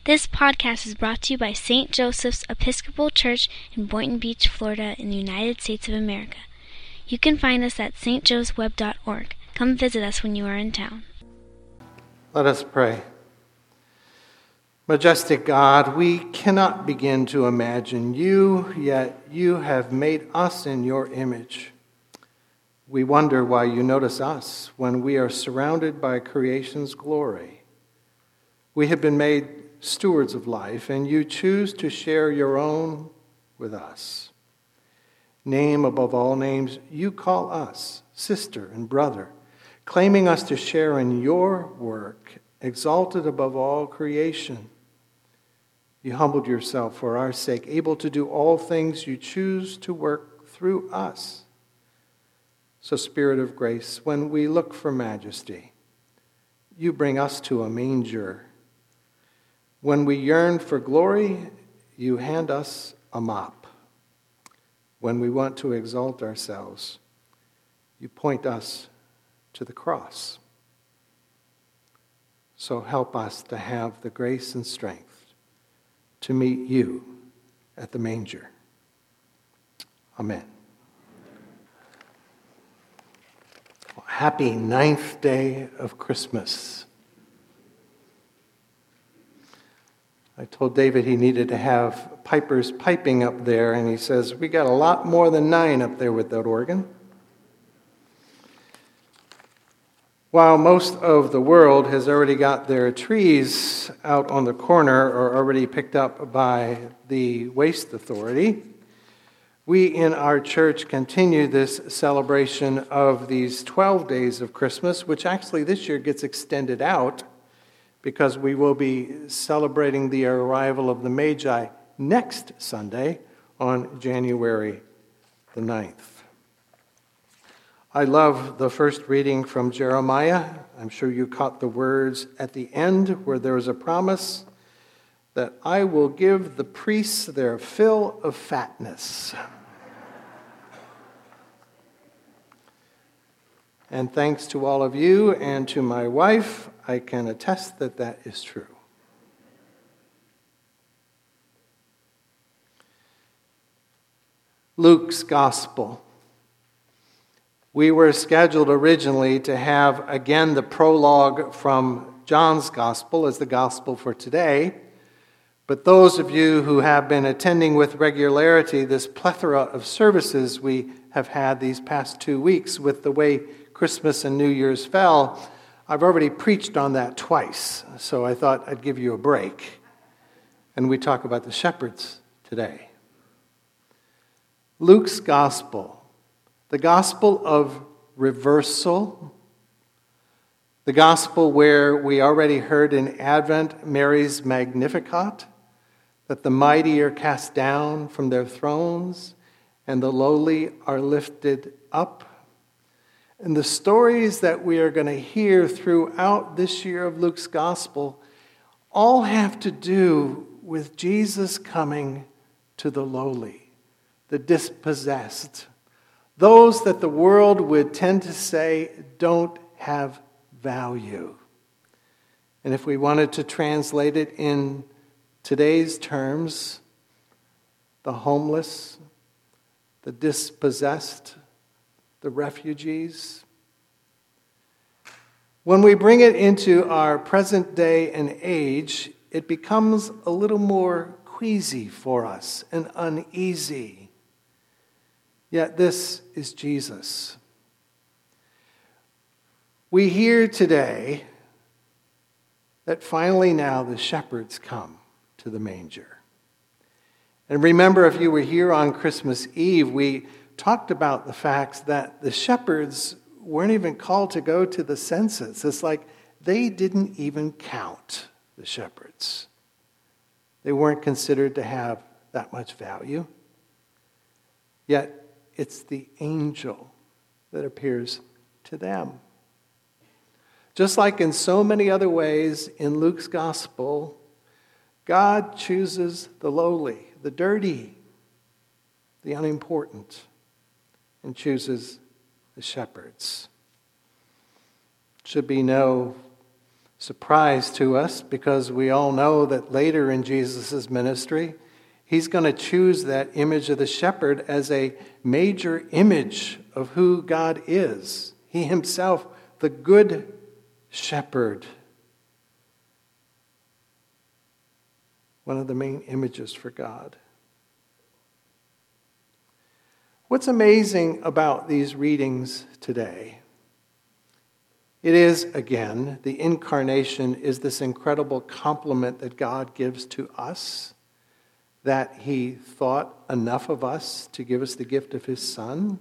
This podcast is brought to you by St. Joseph's Episcopal Church in Boynton Beach, Florida, in the United States of America. You can find us at stjoesweb.org. Come visit us when you are in town. Let us pray. Majestic God, we cannot begin to imagine you, yet you have made us in your image. We wonder why you notice us when we are surrounded by creation's glory. We have been made stewards of life, and you choose to share your own with us. Name above all names, you call us sister and brother, claiming us to share in your work, exalted above all creation. You humbled yourself for our sake, able to do all things you choose to work through us. So, Spirit of grace, when we look for majesty, you bring us to a manger. When we yearn for glory, you hand us a mop. When we want to exalt ourselves, you point us to the cross. So help us to have the grace and strength to meet you at the manger. Amen. Well, happy 9th day of Christmas. I told David he needed to have pipers piping up there, and he says, we got a lot more than 9 up there with that organ. While most of the world has already got their trees out on the corner or already picked up by the waste authority, we in our church continue this celebration of these 12 days of Christmas, which actually this year gets extended out because we will be celebrating the arrival of the Magi next Sunday on January the 9th. I love the first reading from Jeremiah. I'm sure you caught the words at the end where there is a promise that I will give the priests their fill of fatness. And thanks to all of you and to my wife, I can attest that that is true. Luke's Gospel. We were scheduled originally to have again the prologue from John's Gospel as the Gospel for today. But those of you who have been attending with regularity this plethora of services we have had these past 2 weeks with the way Christmas and New Year's fell, I've already preached on that twice, so I thought I'd give you a break. And we talk about the shepherds today. Luke's Gospel, the Gospel of reversal, the Gospel where we already heard in Advent Mary's Magnificat, that the mighty are cast down from their thrones and the lowly are lifted up. And the stories that we are going to hear throughout this year of Luke's Gospel all have to do with Jesus coming to the lowly, the dispossessed, those that the world would tend to say don't have value. And if we wanted to translate it in today's terms, the homeless, the dispossessed, the refugees. When we bring it into our present day and age, it becomes a little more queasy for us and uneasy. Yet this is Jesus. We hear today that finally now the shepherds come to the manger. And remember, if you were here on Christmas Eve, we talked about the fact that the shepherds weren't even called to go to the census. It's like they didn't even count the shepherds. They weren't considered to have that much value. Yet it's the angel that appears to them. Just like in so many other ways in Luke's Gospel, God chooses the lowly, the dirty, the unimportant, and chooses the shepherds. Should be no surprise to us because we all know that later in Jesus' ministry, he's going to choose that image of the shepherd as a major image of who God is. He himself, the good shepherd. One of the main images for God. What's amazing about these readings today? It is, again, the incarnation is this incredible compliment that God gives to us, that he thought enough of us to give us the gift of his Son.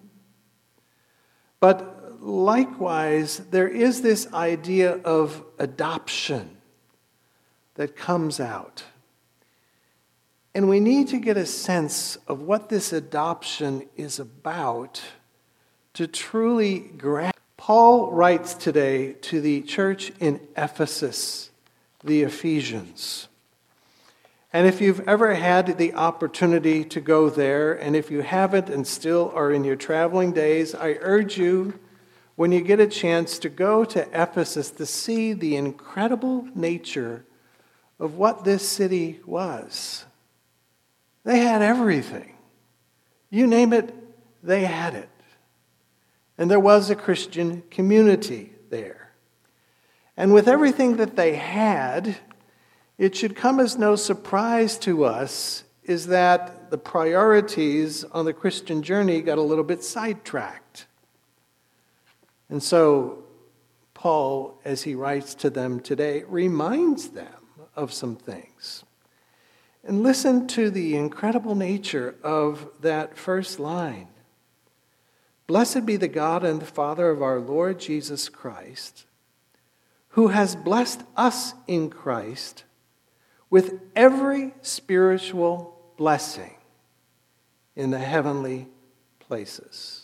But likewise, there is this idea of adoption that comes out. And we need to get a sense of what this adoption is about to truly grasp. Paul writes today to the church in Ephesus, the Ephesians. And if you've ever had the opportunity to go there, and if you haven't and still are in your traveling days, I urge you, when you get a chance, to go to Ephesus to see the incredible nature of what this city was. They had everything. You name it, they had it. And there was a Christian community there. And with everything that they had, it should come as no surprise to us is that the priorities on the Christian journey got a little bit sidetracked. And so Paul, as he writes to them today, reminds them of some things. And listen to the incredible nature of that first line. Blessed be the God and the Father of our Lord Jesus Christ, who has blessed us in Christ with every spiritual blessing in the heavenly places.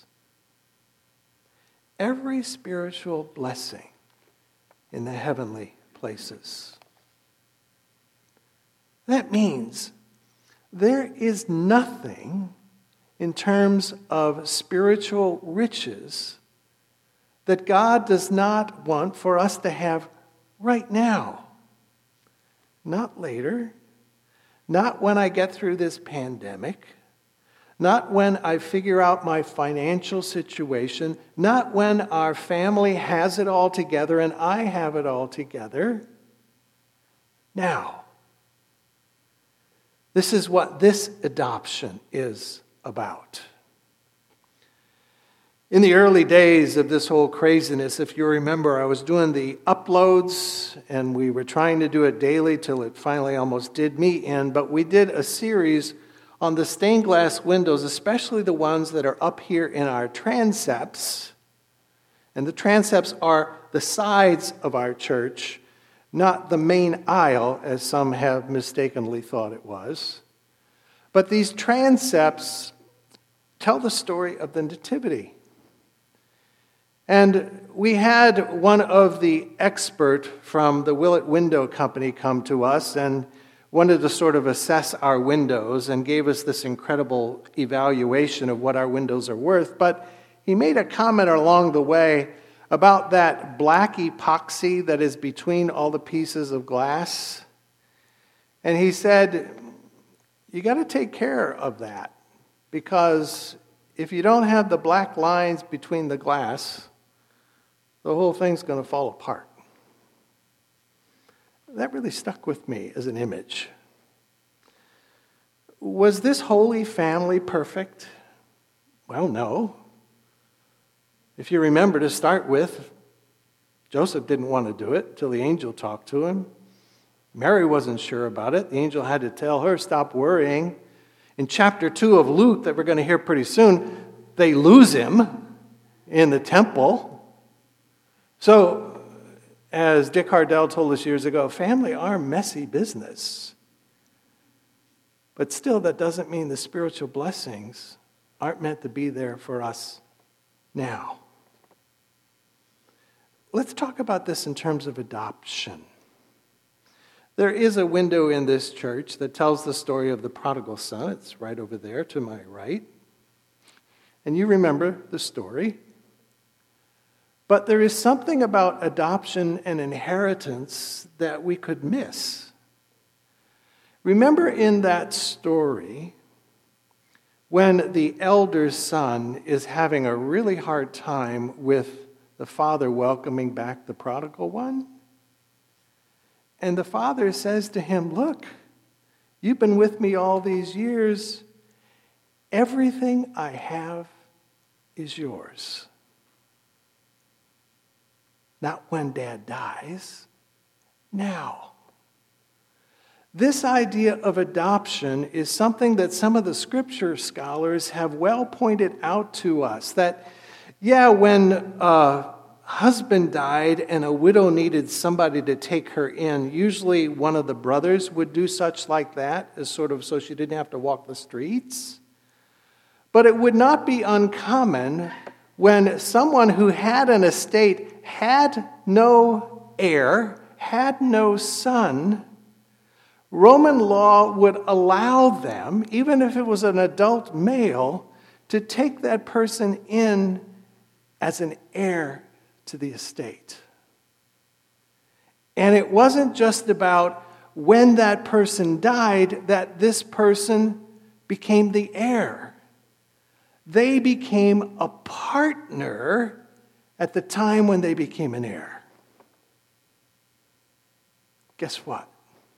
Every spiritual blessing in the heavenly places. That means there is nothing in terms of spiritual riches that God does not want for us to have right now. Not later. Not when I get through this pandemic. Not when I figure out my financial situation. Not when our family has it all together and I have it all together. Now. This is what this adoption is about. In the early days of this whole craziness, if you remember, I was doing the uploads, and we were trying to do it daily till it finally almost did me in, but we did a series on the stained glass windows, especially the ones that are up here in our transepts. And the transepts are the sides of our church, not the main aisle, as some have mistakenly thought it was. But these transepts tell the story of the Nativity. And we had one of the expert from the Willett Window Company come to us and wanted to sort of assess our windows and gave us this incredible evaluation of what our windows are worth. But he made a comment along the way about that black epoxy that is between all the pieces of glass. And he said, you got to take care of that, because if you don't have the black lines between the glass, the whole thing's going to fall apart. That really stuck with me as an image. Was this Holy Family perfect? Well, no. If you remember, to start with, Joseph didn't want to do it till the angel talked to him. Mary wasn't sure about it. The angel had to tell her, stop worrying. In chapter 2 of Luke, that we're going to hear pretty soon, they lose him in the temple. So, as Dick Hardell told us years ago, family are messy business. But still, that doesn't mean the spiritual blessings aren't meant to be there for us now. Let's talk about this in terms of adoption. There is a window in this church that tells the story of the prodigal son. It's right over there to my right. And you remember the story. But there is something about adoption and inheritance that we could miss. Remember in that story, when the elder son is having a really hard time with the father welcoming back the prodigal one? And the father says to him, look, you've been with me all these years. Everything I have is yours. Not when Dad dies, now. This idea of adoption is something that some of the scripture scholars have well pointed out to us. That, when a husband died and a widow needed somebody to take her in, usually one of the brothers would do such like that, as sort of so she didn't have to walk the streets. But it would not be uncommon when someone who had an estate had no heir, had no son, Roman law would allow them, even if it was an adult male, to take that person in as an heir to the estate. And it wasn't just about when that person died that this person became the heir. They became a partner at the time when they became an heir. Guess what?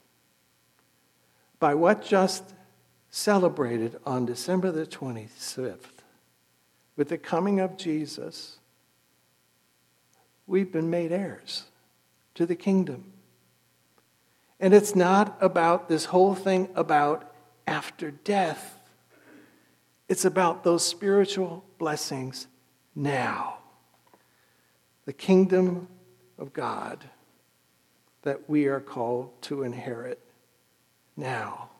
By what just celebrated on December the 25th, with the coming of Jesus, we've been made heirs to the kingdom. And it's not about this whole thing about after death. It's about those spiritual blessings now. The kingdom of God that we are called to inherit now.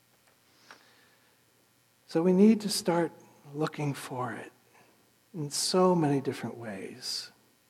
So we need to start looking for it in so many different ways.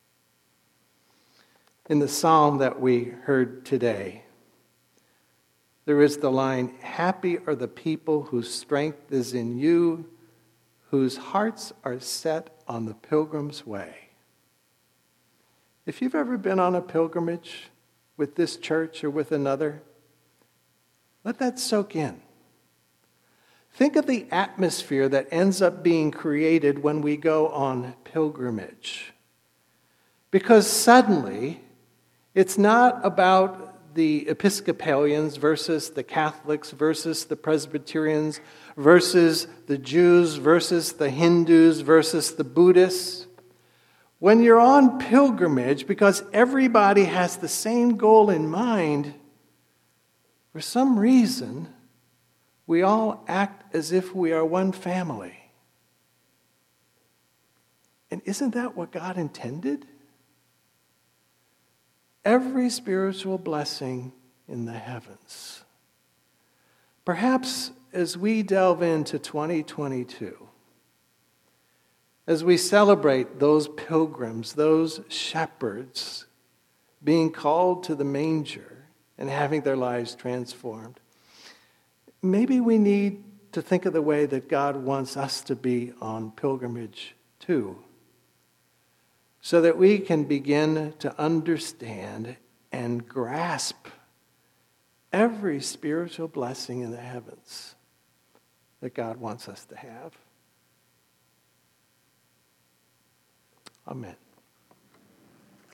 In the psalm that we heard today, there is the line, "Happy are the people whose strength is in you, whose hearts are set on the pilgrim's way." If you've ever been on a pilgrimage with this church or with another, let that soak in. Think of the atmosphere that ends up being created when we go on pilgrimage. Because suddenly, it's not about the Episcopalians versus the Catholics versus the Presbyterians versus the Jews versus the Hindus versus the Buddhists. When you're on pilgrimage, because everybody has the same goal in mind, for some reason, we all act as if we are one family. And isn't that what God intended? Every spiritual blessing in the heavens. Perhaps as we delve into 2022, as we celebrate those pilgrims, those shepherds being called to the manger and having their lives transformed, maybe we need to think of the way that God wants us to be on pilgrimage too, so that we can begin to understand and grasp every spiritual blessing in the heavens that God wants us to have. Amen.